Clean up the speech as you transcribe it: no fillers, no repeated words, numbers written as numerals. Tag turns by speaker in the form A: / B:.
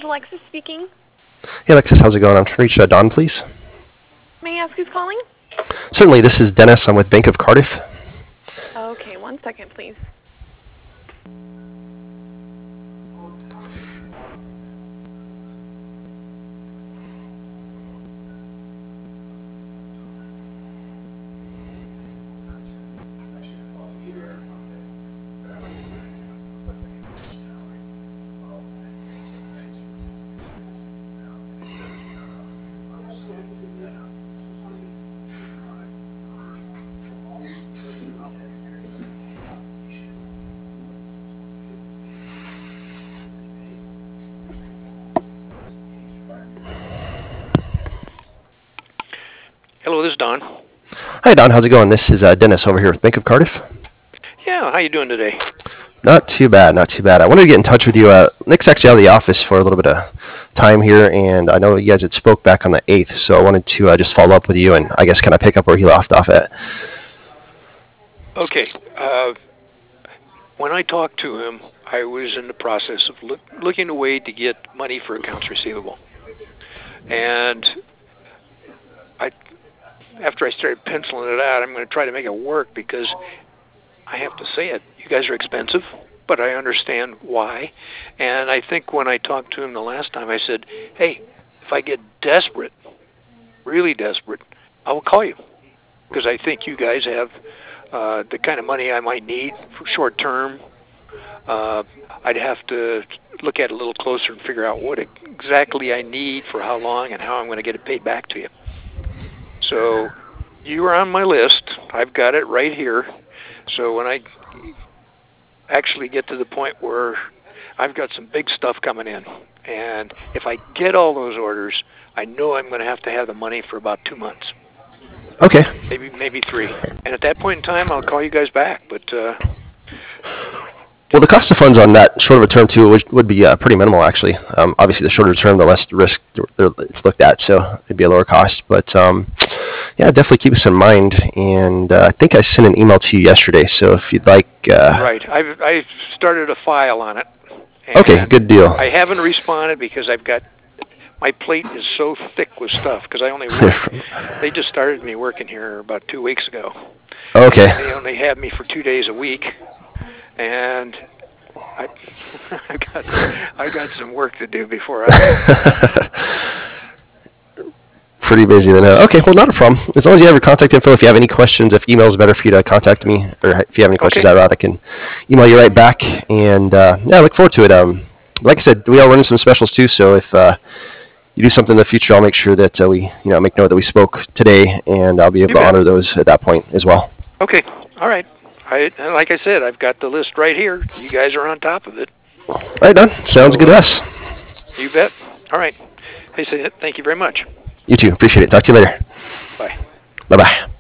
A: Alexis speaking.
B: Hey Alexis, how's it going? I'm trying to reach Don, please.
A: May I ask who's calling?
B: Certainly, this is Dennis. I'm with Bank of Cardiff.
A: Okay, 1 second, please.
C: Hello, this is Don.
B: Hi Don, how's it going? This is Dennis over here with Bank of Cardiff.
C: Yeah, how you doing today?
B: Not too bad, not too bad. I wanted to get in touch with you. Nick's actually out of the office for a little bit of time here, and I know you guys had spoke back on the 8th, so I wanted to just follow up with you and I guess kind of pick up where he left off at.
C: Okay. When I talked to him, I was in the process of looking a way to get money for accounts receivable. And after I started penciling it out, I'm going to try to make it work because I have to say it. You guys are expensive, but I understand why. And I think when I talked to him the last time, I said, hey, if I get desperate, really desperate, I will call you because I think you guys have the kind of money I might need for short term. I'd have to look at it a little closer and figure out what exactly I need for how long and how I'm going to get it paid back to you. So you are on my list. I've got it right here. So when I actually get to the point where I've got some big stuff coming in, and if I get all those orders, I know I'm going to have the money for about 2 months.
B: Okay.
C: Maybe 3. And at that point in time, I'll call you guys back. But
B: well, the cost of funds on that short of a term too would be pretty minimal actually. Obviously, the shorter term, the less risk it's looked at, so it'd be a lower cost. But yeah, definitely keep us in mind. And I think I sent an email to you yesterday, so if you'd like.
C: Right, I've started a file on it.
B: Okay, good deal.
C: I haven't responded because my plate is so thick with stuff because I only they just started me working here about 2 weeks ago.
B: Okay.
C: And they only have me for 2 days a week, and I got some work to do before I.
B: Pretty busy then. Okay, well, not a problem. As long as you have your contact info, if you have any questions, if email is better for you to contact me, or if you have any questions out loud, I can email you right back. And yeah, I look forward to it. Like I said, we are running some specials too, so if you do something in the future, I'll make sure that we make note that we spoke today, and I'll be able to honor those at that point as well.
C: Okay, all right. Like I said, I've got the list right here. You guys are on top of it.
B: All right, Don. Sounds good to us.
C: You bet. All right. Hey, thank you very much.
B: You too. Appreciate it. Talk to you later.
C: Bye.
B: Bye-bye.